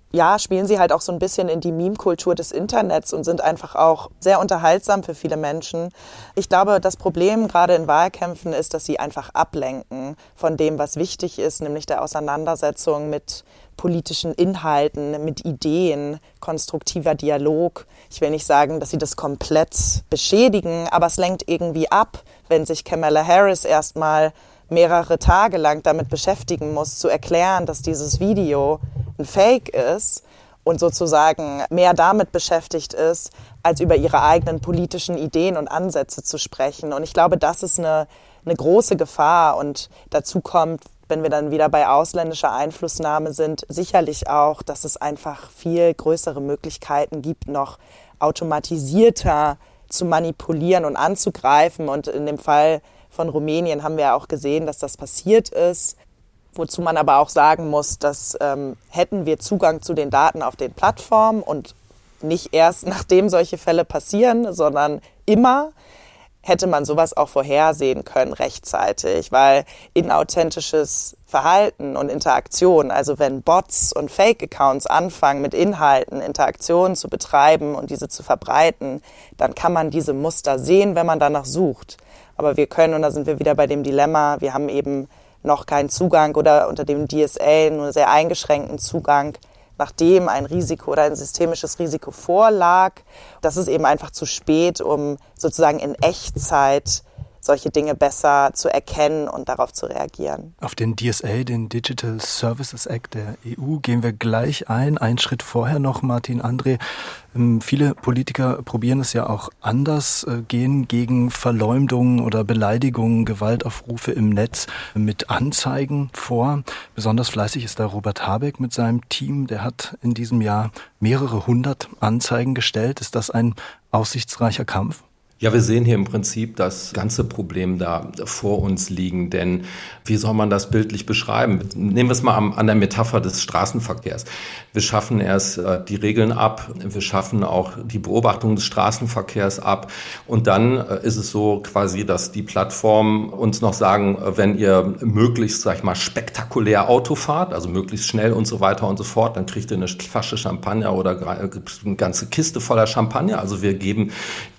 spielen sie halt auch so ein bisschen in die Meme-Kultur des Internets und sind einfach auch sehr unterhaltsam für viele Menschen. Ich glaube, das Problem gerade in Wahlkämpfen ist, dass sie einfach ablenken von dem, was wichtig ist, nämlich der Auseinandersetzung mit politischen Inhalten, mit Ideen, konstruktiver Dialog. Ich will nicht sagen, dass sie das komplett beschädigen, aber es lenkt irgendwie ab, wenn sich Kamala Harris erstmal mehrere Tage lang damit beschäftigen muss, zu erklären, dass dieses Video ein Fake ist und sozusagen mehr damit beschäftigt ist, als über ihre eigenen politischen Ideen und Ansätze zu sprechen. Und ich glaube, das ist eine große Gefahr. Und dazu kommt, wenn wir dann wieder bei ausländischer Einflussnahme sind, sicherlich auch, dass es einfach viel größere Möglichkeiten gibt, noch automatisierter zu manipulieren und anzugreifen. Und in dem Fall von Rumänien haben wir auch gesehen, dass das passiert ist. Wozu man aber auch sagen muss, dass hätten wir Zugang zu den Daten auf den Plattformen und nicht erst nachdem solche Fälle passieren, sondern immer, hätte man sowas auch vorhersehen können rechtzeitig, weil inauthentisches Verhalten und Interaktion, also wenn Bots und Fake-Accounts anfangen, mit Inhalten Interaktionen zu betreiben und diese zu verbreiten, dann kann man diese Muster sehen, wenn man danach sucht. Aber wir können, und da sind wir wieder bei dem Dilemma, wir haben eben noch keinen Zugang oder unter dem DSA nur sehr eingeschränkten Zugang, nachdem ein Risiko oder ein systemisches Risiko vorlag. Das ist eben einfach zu spät, um sozusagen in Echtzeit solche Dinge besser zu erkennen und darauf zu reagieren. Auf den DSA, den Digital Services Act der EU, gehen wir gleich ein. Einen Schritt vorher noch, Martin André. Viele Politiker probieren es ja auch anders, gehen gegen Verleumdungen oder Beleidigungen, Gewaltaufrufe im Netz mit Anzeigen vor. Besonders fleißig ist da Robert Habeck mit seinem Team. Der hat in diesem Jahr mehrere 100 Anzeigen gestellt. Ist das ein aussichtsreicher Kampf? Ja, wir sehen hier im Prinzip das ganze Problem da vor uns liegen, denn wie soll man das bildlich beschreiben? Nehmen wir es mal an der Metapher des Straßenverkehrs. Wir schaffen erst die Regeln ab, wir schaffen auch die Beobachtung des Straßenverkehrs ab und dann ist es so quasi, dass die Plattformen uns noch sagen, wenn ihr möglichst, sag ich mal, spektakulär Auto fahrt, also möglichst schnell und so weiter und so fort, dann kriegt ihr eine Flasche Champagner oder eine ganze Kiste voller Champagner. Also wir geben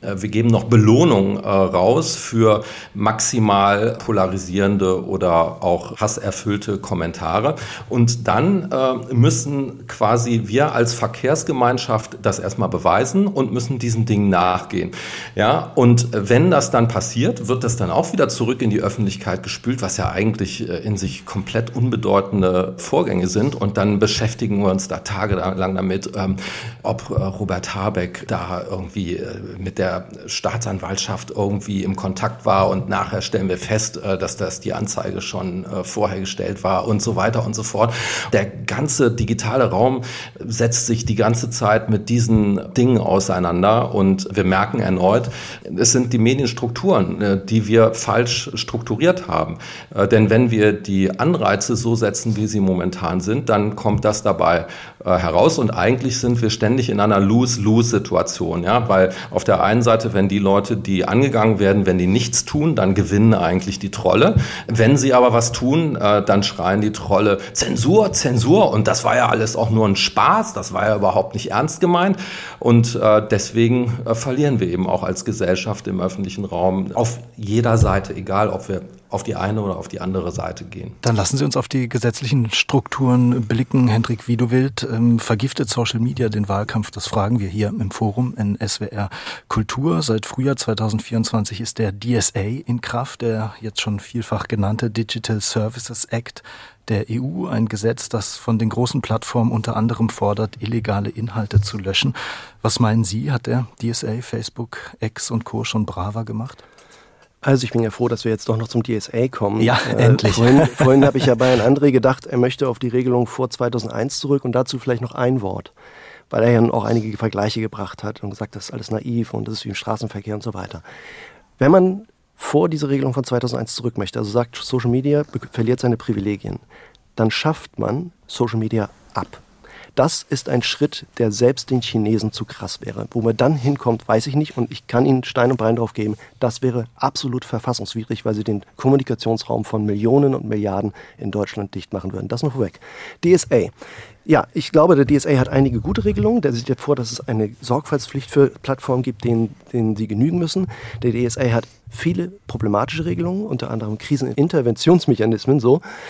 noch Belohnung raus für maximal polarisierende oder auch hasserfüllte Kommentare. Und dann müssen quasi wir als Verkehrsgemeinschaft das erstmal beweisen und müssen diesen Dingen nachgehen. Ja, und wenn das dann passiert, wird das dann auch wieder zurück in die Öffentlichkeit gespült, was ja eigentlich in sich komplett unbedeutende Vorgänge sind. Und dann beschäftigen wir uns da tagelang damit, ob Robert Habeck da irgendwie mit der Staatsanwaltschaft irgendwie im Kontakt war und nachher stellen wir fest, dass das die Anzeige schon vorher gestellt war und so weiter und so fort. Der ganze digitale Raum setzt sich die ganze Zeit mit diesen Dingen auseinander und wir merken erneut, es sind die Medienstrukturen, die wir falsch strukturiert haben. Denn wenn wir die Anreize so setzen, wie sie momentan sind, dann kommt das dabei heraus und eigentlich sind wir ständig in einer Lose-Lose-Situation, ja, weil auf der einen Seite, wenn die Leute, die angegangen werden, wenn die nichts tun, dann gewinnen eigentlich die Trolle. Wenn sie aber was tun, dann schreien die Trolle Zensur, Zensur und das war ja alles auch nur ein Spaß, das war ja überhaupt nicht ernst gemeint und deswegen verlieren wir eben auch als Gesellschaft im öffentlichen Raum auf jeder Seite, egal ob wir auf die eine oder auf die andere Seite gehen. Dann lassen Sie uns auf die gesetzlichen Strukturen blicken. Hendrik Wiedowild, vergiftet Social Media den Wahlkampf? Das fragen wir hier im Forum in SWR Kultur. Seit Frühjahr 2024 ist der DSA in Kraft, der jetzt schon vielfach genannte Digital Services Act der EU, ein Gesetz, das von den großen Plattformen unter anderem fordert, illegale Inhalte zu löschen. Was meinen Sie, hat der DSA, Facebook, X und Co. schon braver gemacht? Also ich bin ja froh, dass wir jetzt doch noch zum DSA kommen. Ja, endlich. Vorhin habe ich ja bei Herrn André gedacht, er möchte auf die Regelung vor 2001 zurück und dazu vielleicht noch ein Wort, weil er ja auch einige Vergleiche gebracht hat und gesagt, das ist alles naiv und das ist wie im Straßenverkehr und so weiter. Wenn man vor diese Regelung von 2001 zurück möchte, also sagt, Social Media verliert seine Privilegien, dann schafft man Social Media ab. Das ist ein Schritt, der selbst den Chinesen zu krass wäre. Wo man dann hinkommt, weiß ich nicht. Und ich kann Ihnen Stein und Bein drauf geben, das wäre absolut verfassungswidrig, weil Sie den Kommunikationsraum von Millionen und Milliarden in Deutschland dicht machen würden. Das noch vorweg. DSA. Ja, ich glaube, der DSA hat einige gute Regelungen. Der sieht ja vor, dass es eine Sorgfaltspflicht für Plattformen gibt, denen sie genügen müssen. Der DSA hat viele problematische Regelungen, unter anderem Kriseninterventionsmechanismen,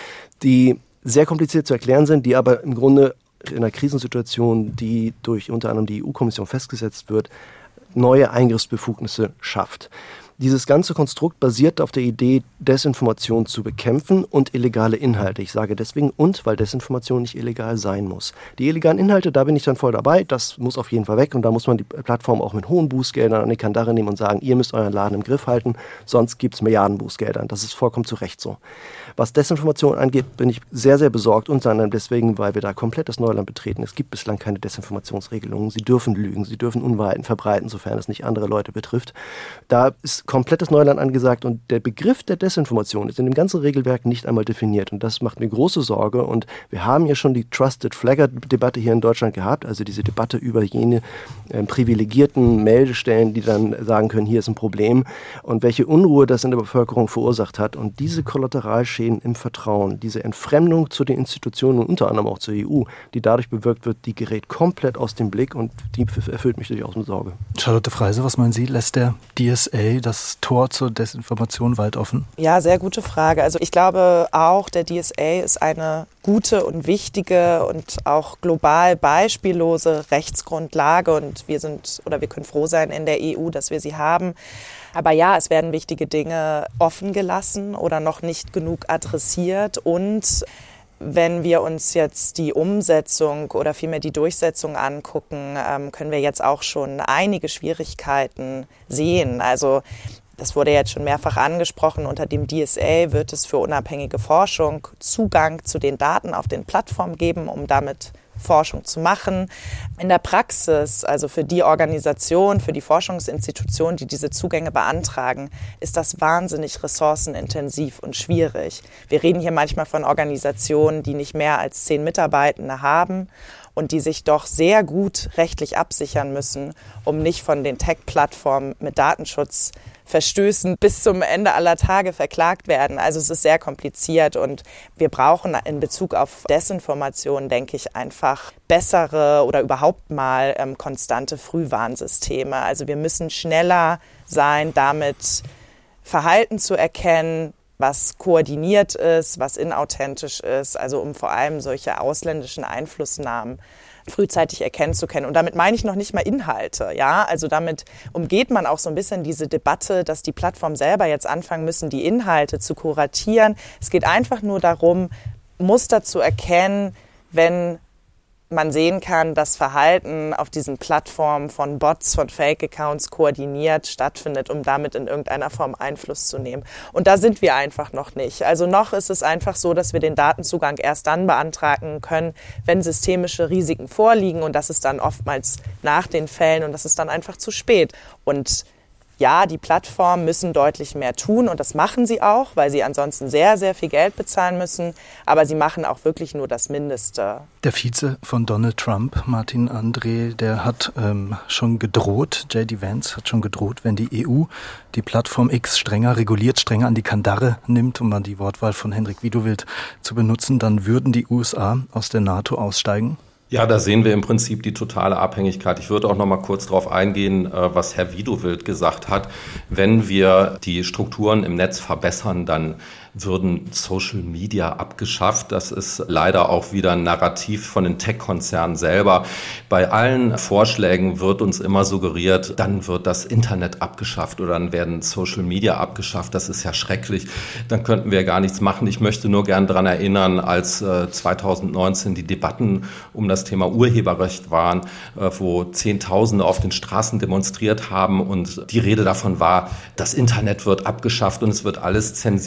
die sehr kompliziert zu erklären sind, die aber im Grunde in einer Krisensituation, die durch unter anderem die EU-Kommission festgesetzt wird, neue Eingriffsbefugnisse schafft. Dieses ganze Konstrukt basiert auf der Idee, Desinformation zu bekämpfen und illegale Inhalte. Ich sage deswegen weil Desinformation nicht illegal sein muss. Die illegalen Inhalte, da bin ich dann voll dabei, das muss auf jeden Fall weg und da muss man die Plattform auch mit hohen Bußgeldern an die Kandare nehmen und sagen, ihr müsst euren Laden im Griff halten, sonst gibt es Milliarden Bußgeldern. Das ist vollkommen zu Recht so. Was Desinformation angeht, bin ich sehr, sehr besorgt, unter anderem deswegen, weil wir da komplett das Neuland betreten. Es gibt bislang keine Desinformationsregelungen. Sie dürfen lügen, sie dürfen Unwahrheiten verbreiten, sofern es nicht andere Leute betrifft. Da ist komplettes Neuland angesagt und der Begriff der Desinformation ist in dem ganzen Regelwerk nicht einmal definiert und das macht mir große Sorge und wir haben ja schon die Trusted Flagger-Debatte hier in Deutschland gehabt, also diese Debatte über jene privilegierten Meldestellen, die dann sagen können, hier ist ein Problem und welche Unruhe das in der Bevölkerung verursacht hat und diese Kollateralschäden im Vertrauen, diese Entfremdung zu den Institutionen und unter anderem auch zur EU, die dadurch bewirkt wird, die gerät komplett aus dem Blick und die erfüllt mich durchaus mit Sorge. Charlotte Freise, was meinen Sie, lässt der DSA das Tor zur Desinformation weit offen? Ja, sehr gute Frage. Also ich glaube auch, der DSA ist eine gute und wichtige und auch global beispiellose Rechtsgrundlage und wir können froh sein in der EU, dass wir sie haben. Aber ja, es werden wichtige Dinge offen gelassen oder noch nicht genug adressiert und wenn wir uns jetzt die Umsetzung oder vielmehr die Durchsetzung angucken, können wir jetzt auch schon einige Schwierigkeiten sehen. Also das wurde jetzt schon mehrfach angesprochen, unter dem DSA wird es für unabhängige Forschung Zugang zu den Daten auf den Plattformen geben, um damit Forschung zu machen. In der Praxis, also für die Organisation, für die Forschungsinstitutionen, die diese Zugänge beantragen, ist das wahnsinnig ressourcenintensiv und schwierig. Wir reden hier manchmal von Organisationen, die nicht mehr als 10 Mitarbeitende haben und die sich doch sehr gut rechtlich absichern müssen, um nicht von den Tech-Plattformen mit Datenschutzverstößen bis zum Ende aller Tage verklagt werden. Also es ist sehr kompliziert und wir brauchen in Bezug auf Desinformation, denke ich, einfach bessere oder überhaupt mal konstante Frühwarnsysteme. Also wir müssen schneller sein, damit Verhalten zu erkennen, was koordiniert ist, was inauthentisch ist, also um vor allem solche ausländischen Einflussnahmen frühzeitig erkennen zu können. Und damit meine ich noch nicht mal Inhalte, ja. Also damit umgeht man auch so ein bisschen diese Debatte, dass die Plattformen selber jetzt anfangen müssen, die Inhalte zu kuratieren. Es geht einfach nur darum, Muster zu erkennen, wenn man sehen kann, dass Verhalten auf diesen Plattformen von Bots, von Fake-Accounts koordiniert stattfindet, um damit in irgendeiner Form Einfluss zu nehmen. Und da sind wir einfach noch nicht. Also noch ist es einfach so, dass wir den Datenzugang erst dann beantragen können, wenn systemische Risiken vorliegen. Und das ist dann oftmals nach den Fällen und das ist dann einfach zu spät. Und ja, die Plattformen müssen deutlich mehr tun und das machen sie auch, weil sie ansonsten sehr, sehr viel Geld bezahlen müssen. Aber sie machen auch wirklich nur das Mindeste. Der Vize von Donald Trump, Martin André, der hat schon gedroht, J.D. Vance hat schon gedroht, wenn die EU die Plattform X strenger reguliert, strenger an die Kandare nimmt, um mal die Wortwahl von Hendrik Widowild zu benutzen, dann würden die USA aus der NATO aussteigen. Ja, da sehen wir im Prinzip die totale Abhängigkeit. Ich würde auch noch mal kurz darauf eingehen, was Herr Widowild gesagt hat. Wenn wir die Strukturen im Netz verbessern, dann würden Social Media abgeschafft. Das ist leider auch wieder ein Narrativ von den Tech-Konzernen selber. Bei allen Vorschlägen wird uns immer suggeriert, dann wird das Internet abgeschafft oder dann werden Social Media abgeschafft. Das ist ja schrecklich. Dann könnten wir gar nichts machen. Ich möchte nur gern daran erinnern, als 2019 die Debatten um das Thema Urheberrecht waren, wo Zehntausende auf den Straßen demonstriert haben und die Rede davon war, das Internet wird abgeschafft und es wird alles zensiert.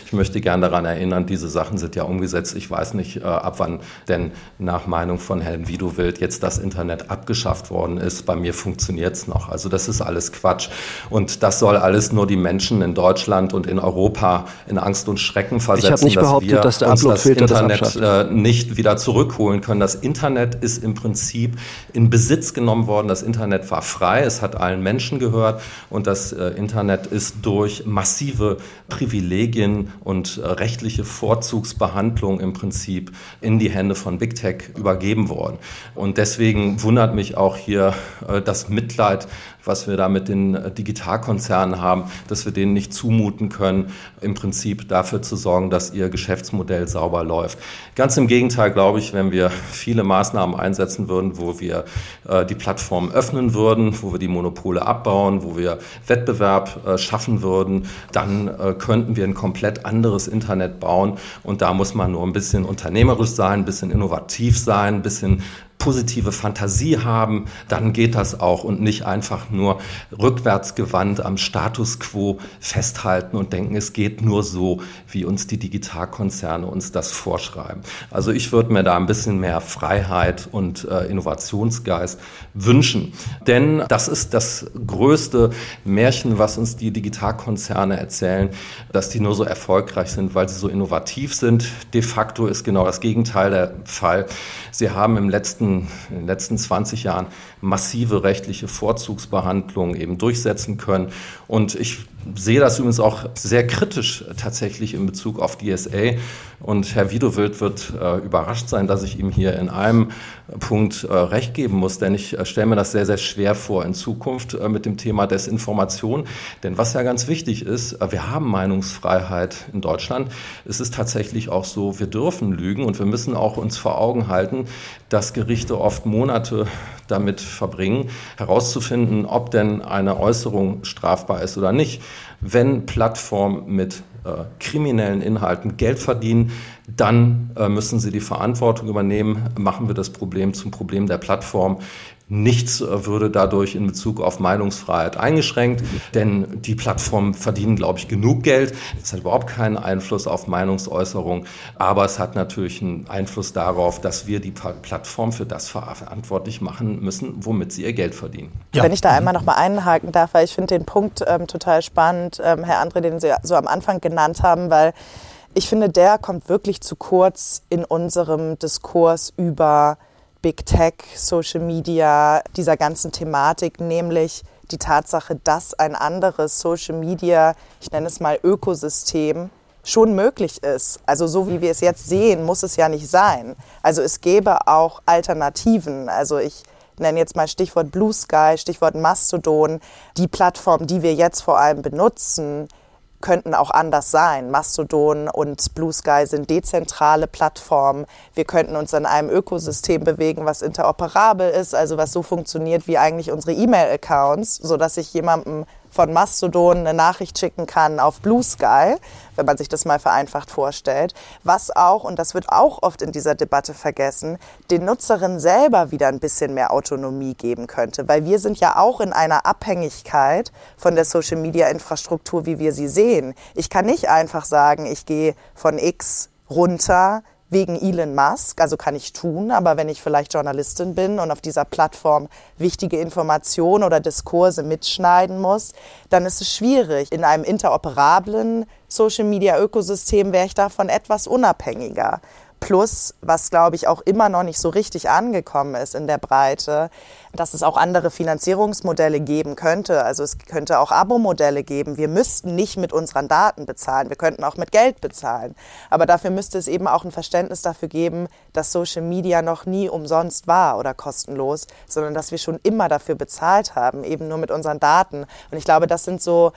Ich möchte gern daran erinnern, diese Sachen sind ja umgesetzt. Ich weiß nicht, ab wann denn nach Meinung von Herrn Widowild jetzt das Internet abgeschafft worden ist. Bei mir funktioniert es noch. Also das ist alles Quatsch. Und das soll alles nur die Menschen in Deutschland und in Europa in Angst und Schrecken versetzen, ich habe nicht behauptet, dass der Uploadfilter das Internet nicht wieder zurückholen können. Das Internet ist im Prinzip in Besitz genommen worden. Das Internet war frei, es hat allen Menschen gehört und das Internet ist durch massive Privilegien und rechtliche Vorzugsbehandlung im Prinzip in die Hände von Big Tech übergeben worden. Und deswegen wundert mich auch hier das Mitleid, was wir da mit den Digitalkonzernen haben, dass wir denen nicht zumuten können, im Prinzip dafür zu sorgen, dass ihr Geschäftsmodell sauber läuft. Ganz im Gegenteil, glaube ich, wenn wir viele Maßnahmen einsetzen würden, wo wir die Plattformen öffnen würden, wo wir die Monopole abbauen, wo wir Wettbewerb schaffen würden, dann könnten wir ein komplett anderes Internet bauen. Und da muss man nur ein bisschen unternehmerisch sein, ein bisschen innovativ sein, ein bisschen positive Fantasie haben, dann geht das auch und nicht einfach nur rückwärtsgewandt am Status quo festhalten und denken, es geht nur so, wie uns die Digitalkonzerne uns das vorschreiben. Also ich würde mir da ein bisschen mehr Freiheit und Innovationsgeist wünschen. Denn das ist das größte Märchen, was uns die Digitalkonzerne erzählen, dass die nur so erfolgreich sind, weil sie so innovativ sind. De facto ist genau das Gegenteil der Fall. Sie haben in den letzten 20 Jahren massive rechtliche Vorzugsbehandlungen eben durchsetzen können. Und ich sehe das übrigens auch sehr kritisch tatsächlich in Bezug auf DSA. Und Herr Widowild wird überrascht sein, dass ich ihm hier in einem Punkt recht geben muss. Denn ich stelle mir das sehr, sehr schwer vor in Zukunft mit dem Thema Desinformation. Denn was ja ganz wichtig ist, wir haben Meinungsfreiheit in Deutschland. Es ist tatsächlich auch so, wir dürfen lügen und wir müssen auch uns vor Augen halten, dass Gerichte oft Monate damit verbringen, herauszufinden, ob denn eine Äußerung strafbar ist oder nicht. Wenn Plattformen mit kriminellen Inhalten Geld verdienen, dann müssen sie die Verantwortung übernehmen. Machen wir das Problem zum Problem der Plattform. Nichts würde dadurch in Bezug auf Meinungsfreiheit eingeschränkt, denn die Plattformen verdienen, glaube ich, genug Geld. Es hat überhaupt keinen Einfluss auf Meinungsäußerung, aber es hat natürlich einen Einfluss darauf, dass wir die Plattform für das verantwortlich machen müssen, womit sie ihr Geld verdienen. Ja. Wenn ich da einmal noch mal einhaken darf, weil ich finde den Punkt total spannend, Herr André, den Sie so am Anfang genannt haben, weil ich finde, der kommt wirklich zu kurz in unserem Diskurs über Big Tech, Social Media, dieser ganzen Thematik, nämlich die Tatsache, dass ein anderes Social Media, ich nenne es mal Ökosystem, schon möglich ist. Also so wie wir es jetzt sehen, muss es ja nicht sein. Also es gäbe auch Alternativen. Also ich nenne jetzt mal Stichwort Blue Sky, Stichwort Mastodon. Die Plattformen, die wir jetzt vor allem benutzen, könnten auch anders sein. Mastodon und Blue Sky sind dezentrale Plattformen. Wir könnten uns in einem Ökosystem bewegen, was interoperabel ist, also was so funktioniert wie eigentlich unsere E-Mail-Accounts, sodass ich jemandem von Mastodon eine Nachricht schicken kann auf Blue Sky, wenn man sich das mal vereinfacht vorstellt, was auch, und das wird auch oft in dieser Debatte vergessen, den Nutzerinnen selber wieder ein bisschen mehr Autonomie geben könnte, weil wir sind ja auch in einer Abhängigkeit von der Social-Media-Infrastruktur, wie wir sie sehen. Ich kann nicht einfach sagen, ich gehe von X runter wegen Elon Musk, also kann ich tun, aber wenn ich vielleicht Journalistin bin und auf dieser Plattform wichtige Informationen oder Diskurse mitschneiden muss, dann ist es schwierig. In einem interoperablen Social-Media-Ökosystem wäre ich davon etwas unabhängiger. Plus, was glaube ich auch immer noch nicht so richtig angekommen ist in der Breite, dass es auch andere Finanzierungsmodelle geben könnte. Also es könnte auch Abo-Modelle geben. Wir müssten nicht mit unseren Daten bezahlen, wir könnten auch mit Geld bezahlen. Aber dafür müsste es eben auch ein Verständnis dafür geben, dass Social Media noch nie umsonst war oder kostenlos, sondern dass wir schon immer dafür bezahlt haben, eben nur mit unseren Daten. Und ich glaube, das sind so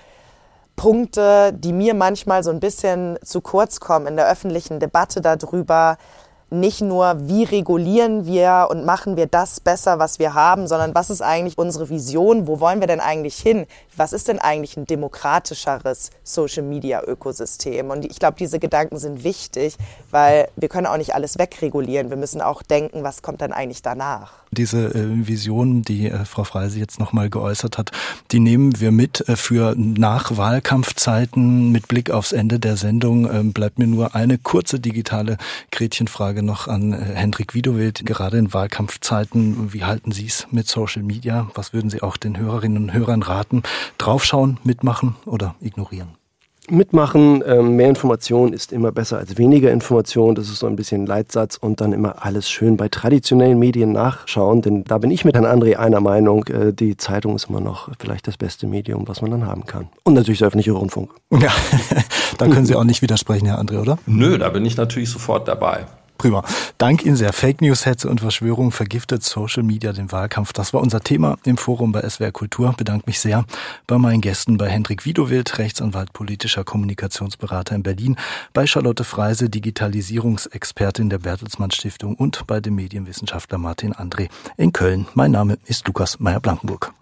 Punkte, die mir manchmal so ein bisschen zu kurz kommen in der öffentlichen Debatte darüber, nicht nur, wie regulieren wir und machen wir das besser, was wir haben, sondern was ist eigentlich unsere Vision, wo wollen wir denn eigentlich hin? Was ist denn eigentlich ein demokratischeres Social-Media-Ökosystem? Und ich glaube, diese Gedanken sind wichtig, weil wir können auch nicht alles wegregulieren. Wir müssen auch denken, was kommt dann eigentlich danach? Diese Vision, die Frau Freise jetzt nochmal geäußert hat, die nehmen wir mit für Nach-Wahlkampfzeiten. Mit Blick aufs Ende der Sendung bleibt mir nur eine kurze digitale Gretchenfrage noch an Hendrik Widowild. Gerade in Wahlkampfzeiten, wie halten Sie es mit Social Media? Was würden Sie auch den Hörerinnen und Hörern raten? Draufschauen, mitmachen oder ignorieren? Mitmachen, mehr Information ist immer besser als weniger Information. Das ist so ein bisschen Leitsatz und dann immer alles schön bei traditionellen Medien nachschauen, denn da bin ich mit Herrn André einer Meinung, die Zeitung ist immer noch vielleicht das beste Medium, was man dann haben kann. Und natürlich der öffentliche Rundfunk. Ja, da können Sie auch nicht widersprechen, Herr André, oder? Nö, da bin ich natürlich sofort dabei. Prima. Dank Ihnen sehr. Fake News, Hetze und Verschwörung vergiftet Social Media den Wahlkampf. Das war unser Thema im Forum bei SWR Kultur. Bedanke mich sehr bei meinen Gästen, bei Hendrik Widowild, Rechtsanwalt, politischer Kommunikationsberater in Berlin, bei Charlotte Freise, Digitalisierungsexpertin der Bertelsmann Stiftung und bei dem Medienwissenschaftler Martin André in Köln. Mein Name ist Lukas Meyer-Blankenburg.